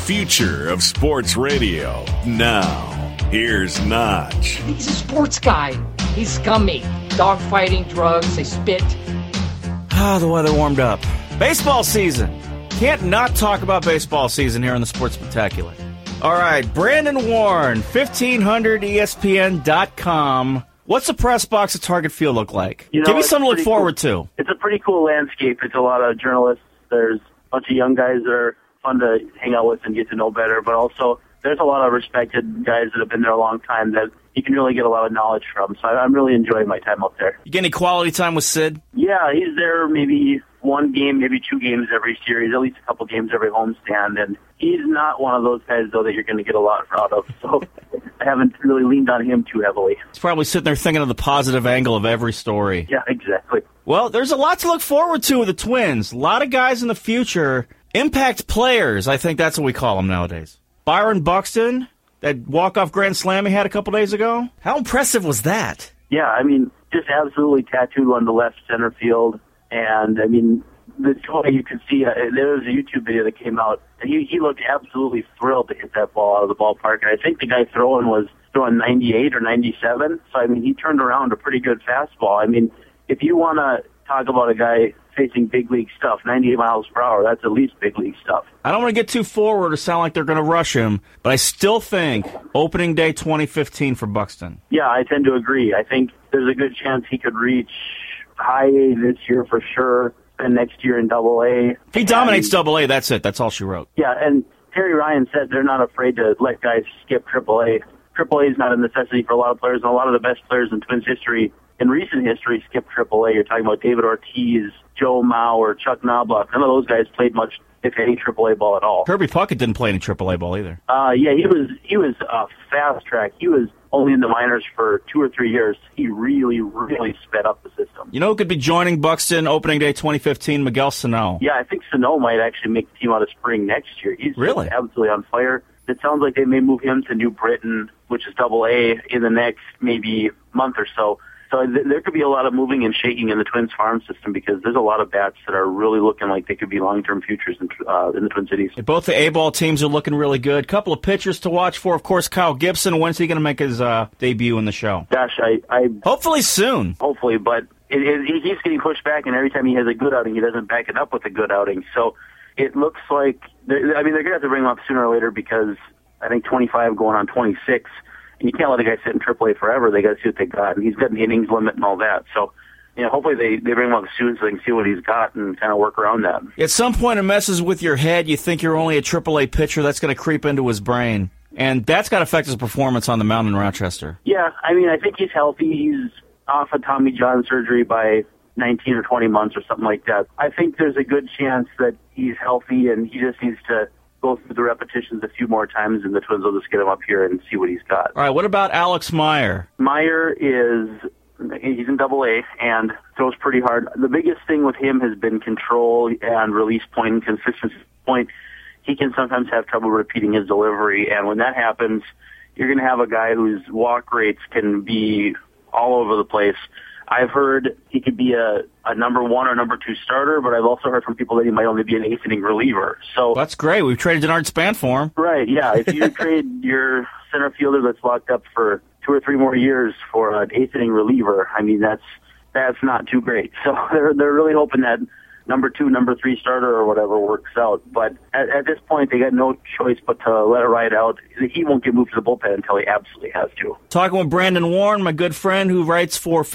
future of sports radio. Now, here's Notch. He's a sports guy. He's scummy. Dogfighting, drugs, they spit. The weather warmed up. Baseball season. Can't not talk about baseball season here on the Sports Spectacular. All right, Brandon Warren, 1500ESPN.com. What's the press box at Target Field look like? Give me something to look forward to. It's a pretty cool landscape. It's a lot of journalists. There's a bunch of young guys that are fun to hang out with and get to know better, but also there's a lot of respected guys that have been there a long time that you can really get a lot of knowledge from. So I'm really enjoying my time out there. You get any quality time with Sid? Yeah, he's there maybe one game, maybe two games every series, at least a couple games every homestand. And he's not one of those guys, though, that you're going to get a lot out of. So I haven't really leaned on him too heavily. He's probably sitting there thinking of the positive angle of every story. Yeah, exactly. Well, there's a lot to look forward to with the Twins. A lot of guys in the future. Impact players, I think that's what we call them nowadays. Byron Buxton, that walk-off grand slam he had a couple days ago. How impressive was that? Yeah, I mean, just absolutely tattooed on the left center field. And, I mean, the joy you could see, there was a YouTube video that came out, and he looked absolutely thrilled to hit that ball out of the ballpark. And I think the guy throwing was throwing 98 or 97. So, I mean, he turned around a pretty good fastball. I mean, if you want to talk about a guy facing big league stuff, 98 miles per hour, that's at least big league stuff. I don't want to get too forward or sound like they're going to rush him, but I still think opening day 2015 for Buxton. Yeah, I tend to agree. I think there's a good chance he could reach high A this year for sure, and next year in Double A. If he dominates Double A, that's it. That's all she wrote. Yeah, and Terry Ryan said they're not afraid to let guys skip Triple A. Triple A is not a necessity for a lot of players, and a lot of the best players in Twins history, in recent history, skip Triple A. You're talking about David Ortiz, Joe Mauer, Chuck Knobloch. None of those guys played much, if any, Triple A ball at all. Kirby Puckett didn't play any Triple A ball either. Yeah, he was fast track. He was only in the minors for 2 or 3 years. He really, really sped up the system. You know who could be joining Buxton opening day 2015? Miguel Sano. Yeah, I think Sano might actually make the team out of spring next year. He's really absolutely on fire. It sounds like they may move him to New Britain, which is Double A, in the next maybe month or so. So there could be a lot of moving and shaking in the Twins farm system because there's a lot of bats that are really looking like they could be long-term futures in the Twin Cities. Both the A-ball teams are looking really good. Couple of pitchers to watch for, of course, Kyle Gibson. When's he going to make his debut in the show? Gosh, I hopefully soon. Hopefully, but he keeps getting pushed back, and every time he has a good outing, he doesn't back it up with a good outing. So it looks like, they're going to have to bring him up sooner or later because I think 25 going on 26. You can't let a guy sit in AAA forever. They got to see what they got, and he's got an innings limit and all that. So, hopefully they bring him up soon so they can see what he's got and kind of work around that. At some point, it messes with your head. You think you're only a AAA pitcher. That's going to creep into his brain, and that's got to affect his performance on the mound in Rochester. Yeah, I mean, I think he's healthy. He's off of Tommy John surgery by 19 or 20 months or something like that. I think there's a good chance that he's healthy, and he just needs to go through the repetitions a few more times, and the Twins will just get him up here and see what he's got. All right, what about Alex Meyer? Meyer he's in Double A and throws pretty hard. The biggest thing with him has been control and release point and consistency point. He can sometimes have trouble repeating his delivery, and when that happens, you're going to have a guy whose walk rates can be all over the place. I've heard he could be a number 1 or number 2 starter, but I've also heard from people that he might only be an 8th inning reliever. So that's great. We've traded Denard Span for him. Right, yeah. If you trade your center fielder that's locked up for 2 or 3 more years for an 8th inning reliever, I mean, that's not too great. So they're really hoping that number 2, number 3 starter or whatever works out. But at this point, they got no choice but to let it ride out. He won't get moved to the bullpen until he absolutely has to. Talking with Brandon Warren, my good friend who writes for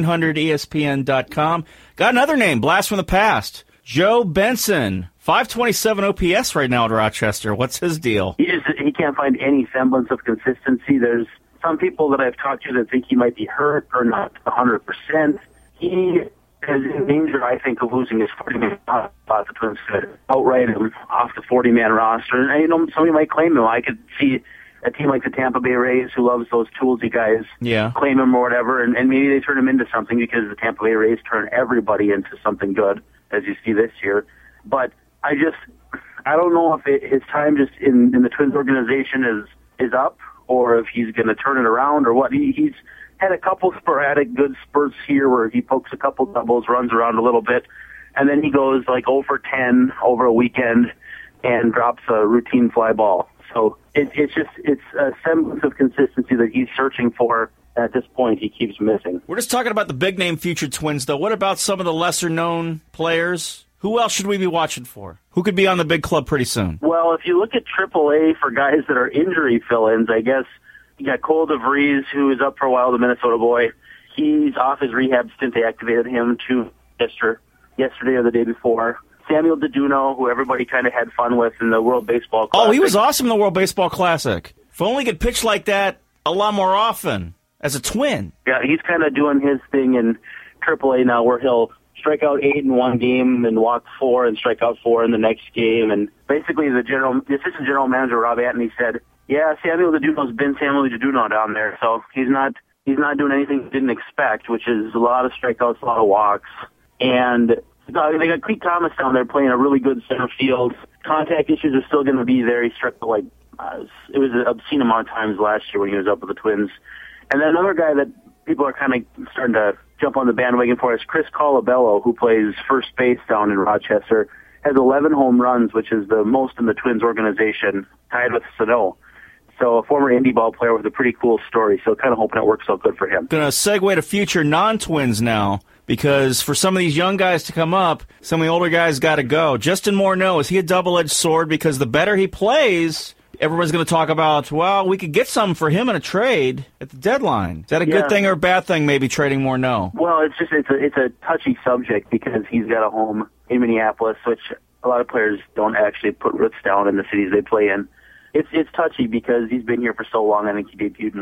1500ESPN.com. Got another name, blast from the past. Joe Benson, 527 OPS right now at Rochester. What's his deal? He can't find any semblance of consistency. There's some people that I've talked to that think he might be hurt or not 100%. He is in danger, I think, of losing his 40-man spot. The Twins could outright him off the 40-man roster. And, somebody might claim him. I could see a team like the Tampa Bay Rays, who loves those toolsy guys, claim him or whatever, and maybe they turn him into something because the Tampa Bay Rays turn everybody into something good, as you see this year. But I don't know if his time just in the Twins organization is up, or if he's going to turn it around, or what. He's had a couple sporadic good spurts here where he pokes a couple doubles, runs around a little bit, and then he goes like 0 for 10 over a weekend, and drops a routine fly ball. So it's a semblance of consistency that he's searching for. At this point, he keeps missing. We're just talking about the big-name future Twins, though. What about some of the lesser-known players? Who else should we be watching for? Who could be on the big club pretty soon? Well, if you look at AAA for guys that are injury fill-ins, I guess you got Cole DeVries, who is up for a while, the Minnesota boy. He's off his rehab stint. They activated him to yesterday or the day before. Samuel DeDuno, who everybody kind of had fun with in the World Baseball Classic. Oh, he was awesome in the World Baseball Classic. If only he could pitch like that a lot more often as a Twin. Yeah, he's kind of doing his thing in AAA now, where he'll strike out 8 in one game and walk 4 and strike out 4 in the next game. And basically the assistant general manager, Rob Antony, said, yeah, Samuel DeDuno's been Samuel DeDuno down there, so he's not doing anything he didn't expect, which is a lot of strikeouts, a lot of walks. And they got Clete Thomas down there playing a really good center field. Contact issues are still going to be there. He struck it was an obscene amount of times last year when he was up with the Twins. And then another guy that people are kind of starting to jump on the bandwagon for is Chris Colabello, who plays first base down in Rochester. Has 11 home runs, which is the most in the Twins organization, tied with Sano. So a former indie ball player with a pretty cool story. So kind of hoping it works out good for him. Going to segue to future non-Twins now, because for some of these young guys to come up, some of the older guys got to go. Justin Morneau, is he a double-edged sword? Because the better he plays, everyone's going to talk about, well, we could get some for him in a trade at the deadline. Is that a good thing or a bad thing, maybe trading Morneau? Well, it's a touchy subject because he's got a home in Minneapolis, which a lot of players don't actually put roots down in the cities they play in. It's touchy because he's been here for so long. I think he debuted in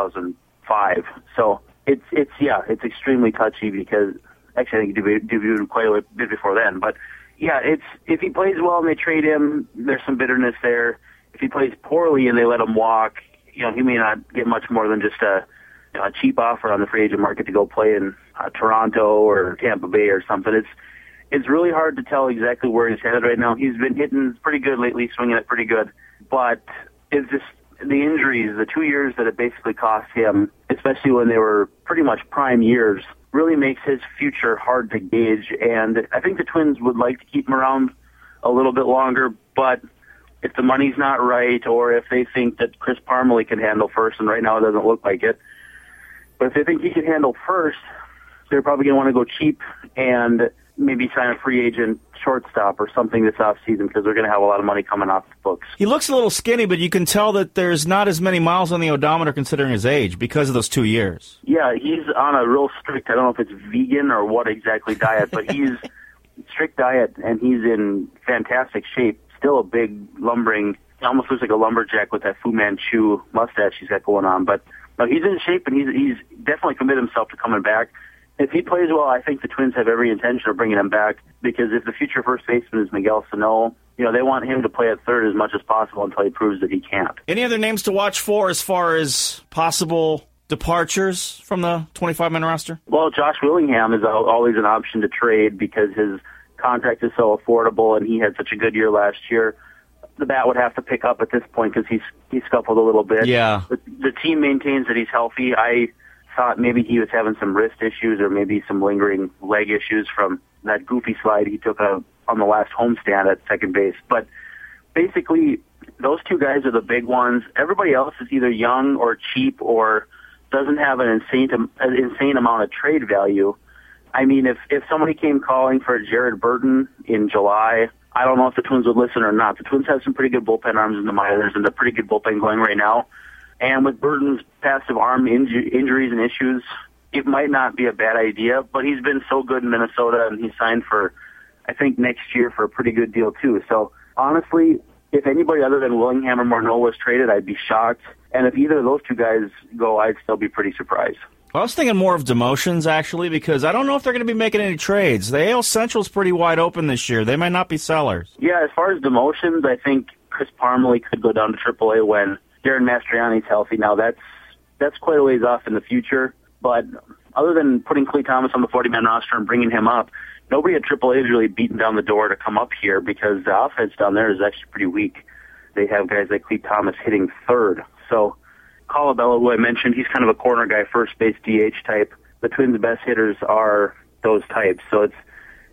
2005. So it's extremely touchy because actually I think he debuted quite a bit before then. But yeah, if he plays well and they trade him, there's some bitterness there. If he plays poorly and they let him walk, he may not get much more than just a cheap offer on the free agent market to go play in Toronto or Tampa Bay or something. It's really hard to tell exactly where he's headed right now. He's been hitting pretty good lately, swinging it pretty good. But it's just the injuries, the 2 years that it basically cost him, especially when they were pretty much prime years, really makes his future hard to gauge. And I think the Twins would like to keep him around a little bit longer, but if the money's not right or if they think that Chris Parmelee can handle first, and right now it doesn't look like it, but if they think he can handle first, they're probably going to want to go cheap and maybe sign a free agent shortstop or something this offseason because they're going to have a lot of money coming off the books. He looks a little skinny, but you can tell that there's not as many miles on the odometer considering his age because of those 2 years. Yeah, he's on a real strict, I don't know if it's vegan or what exactly diet, but he's strict diet and he's in fantastic shape. Still a big lumbering, almost looks like a lumberjack with that Fu Manchu mustache he's got going on. But he's in shape and he's definitely committed himself to coming back. If he plays well, I think the Twins have every intention of bringing him back because if the future first baseman is Miguel Sano, they want him to play at third as much as possible until he proves that he can't. Any other names to watch for as far as possible departures from the 25-man roster? Well, Josh Willingham is always an option to trade because his contract is so affordable and he had such a good year last year. The bat would have to pick up at this point because he scuffled a little bit. Yeah. The team maintains that he's healthy. I thought maybe he was having some wrist issues or maybe some lingering leg issues from that goofy slide he took on the last homestand at second base. But basically, those two guys are the big ones. Everybody else is either young or cheap or doesn't have an insane amount of trade value. I mean, if somebody came calling for Jared Burton in July, I don't know if the Twins would listen or not. The Twins have some pretty good bullpen arms in the minors and a pretty good bullpen going right now. And with Burton's passive arm injuries and issues, it might not be a bad idea, but he's been so good in Minnesota, and he's signed for, I think, next year for a pretty good deal, too. So, honestly, if anybody other than Willingham or Morneau was traded, I'd be shocked. And if either of those two guys go, I'd still be pretty surprised. Well, I was thinking more of demotions, actually, because I don't know if they're going to be making any trades. The AL Central's pretty wide open this year. They might not be sellers. Yeah, as far as demotions, I think Chris Parmelee could go down to AAA when Darren Mastriani's healthy. Now, that's quite a ways off in the future, but other than putting Clete Thomas on the 40-man roster and bringing him up, nobody at AAA has really beaten down the door to come up here because the offense down there is actually pretty weak. They have guys like Clete Thomas hitting third. So Colabello, who I mentioned, he's kind of a corner guy, first base DH type. The Twins' best hitters are those types. So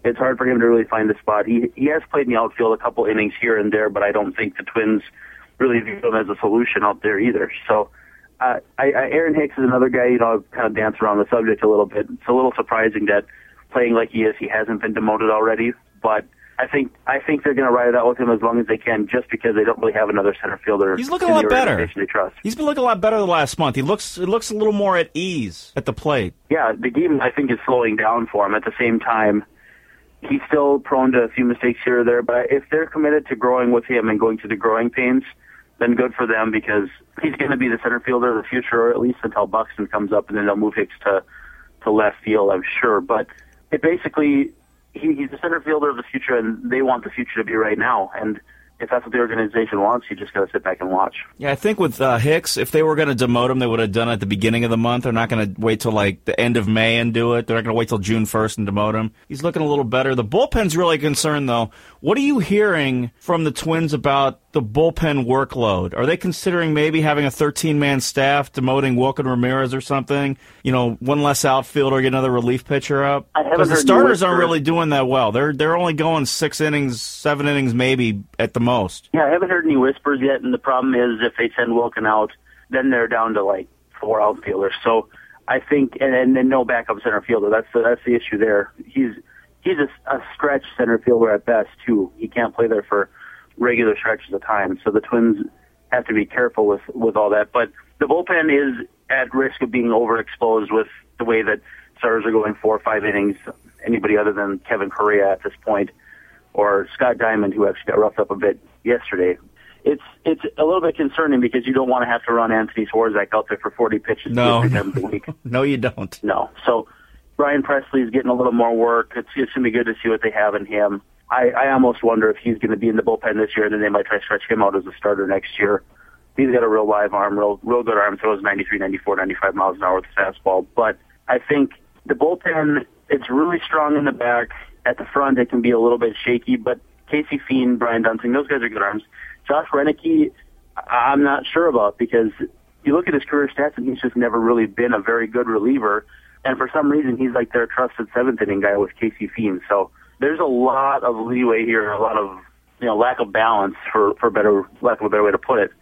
it's hard for him to really find a spot. He has played in the outfield a couple innings here and there, but I don't think the Twins really view him as a solution out there either. So Aaron Hicks is another guy, kind of dance around the subject a little bit. It's a little surprising that playing like he is, he hasn't been demoted already, but I think they're going to ride it out with him as long as they can, just because they don't really have another center fielder. He's looking a lot better. They trust. He's been looking a lot better the last month. It looks a little more at ease at the plate. Yeah, the game, I think, is slowing down for him. At the same time, he's still prone to a few mistakes here or there, but if they're committed to growing with him and going through the growing pains, then good for them, because he's going to be the center fielder of the future, or at least until Buxton comes up, and then they'll move Hicks to left field, I'm sure. But it basically, he's the center fielder of the future, and they want the future to be right now. And if that's what the organization wants, you just got to sit back and watch. Yeah, I think with Hicks, if they were going to demote him, they would have done it at the beginning of the month. They're not going to wait till like the end of May and do it. They're not going to wait till June 1st and demote him. He's looking a little better. The bullpen's really concerned, though. What are you hearing from the Twins about the bullpen workload? Are they considering maybe having a 13-man staff, demoting Wilkin Ramirez or something? One less outfielder, get another relief pitcher up? Because the starters aren't really doing that well. They're only going 6 innings, 7 innings maybe at the most. Yeah, I haven't heard any whispers yet, and the problem is if they send Wilkin out, then they're down to like 4 outfielders. So I think, and then no backup center fielder. That's the issue there. He's a stretch center fielder at best, too. He can't play there for regular stretches of time. So the Twins have to be careful with all that. But the bullpen is at risk of being overexposed with the way that starters are going 4 or 5 innings. Anybody other than Kevin Correa at this point, or Scott Diamond, who actually got roughed up a bit yesterday. It's a little bit concerning because you don't want to have to run Anthony Swarzak out there for 40 pitches a week. No, you don't. No. So Brian Presley's getting a little more work. It's going to be good to see what they have in him. I almost wonder if he's going to be in the bullpen this year, and then they might try to stretch him out as a starter next year. He's got a real live arm, real good arm, throws 93, 94, 95 miles an hour with a fastball. But I think the bullpen, it's really strong in the back. At the front, it can be a little bit shaky, but Casey Fiend, Brian Dunsing, those guys are good arms. Josh Renicky, I'm not sure about, because you look at his career stats, and he's just never really been a very good reliever. And for some reason, he's like their trusted 7th inning guy with Casey Fiend. So there's a lot of leeway here, a lot of lack of balance, for lack of a better way to put it.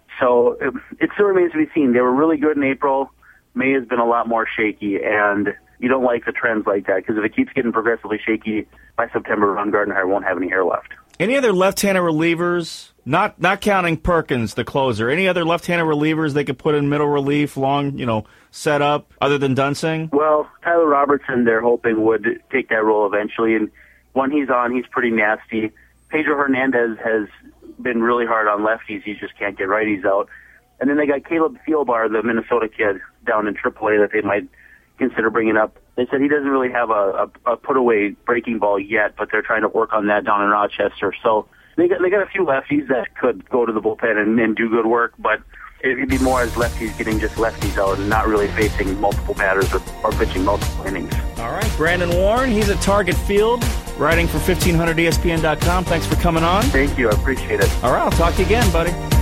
So it still remains to be seen. They were really good in April. May has been a lot more shaky, and you don't like the trends like that, because if it keeps getting progressively shaky, by September, Ron Gardenhire won't have any hair left. Any other left-handed relievers, not counting Perkins, the closer, any other left-handed relievers they could put in middle relief, long, set up, other than Dunsing? Well, Tyler Robertson, they're hoping, would take that role eventually, and when he's on, he's pretty nasty. Pedro Hernandez has been really hard on lefties. He just can't get righties out. And then they got Caleb Thielbar, the Minnesota kid, down in AAA that they might consider bringing up. They said he doesn't really have a put-away breaking ball yet, but they're trying to work on that down in Rochester. So they got a few lefties that could go to the bullpen and do good work, but it'd be more as lefties getting just lefties out and not really facing multiple batters or pitching multiple innings. All right, Brandon Warren, he's at Target Field, writing for 1500ESPN.com. Thanks for coming on. Thank you. I appreciate it. All right, I'll talk to you again, buddy.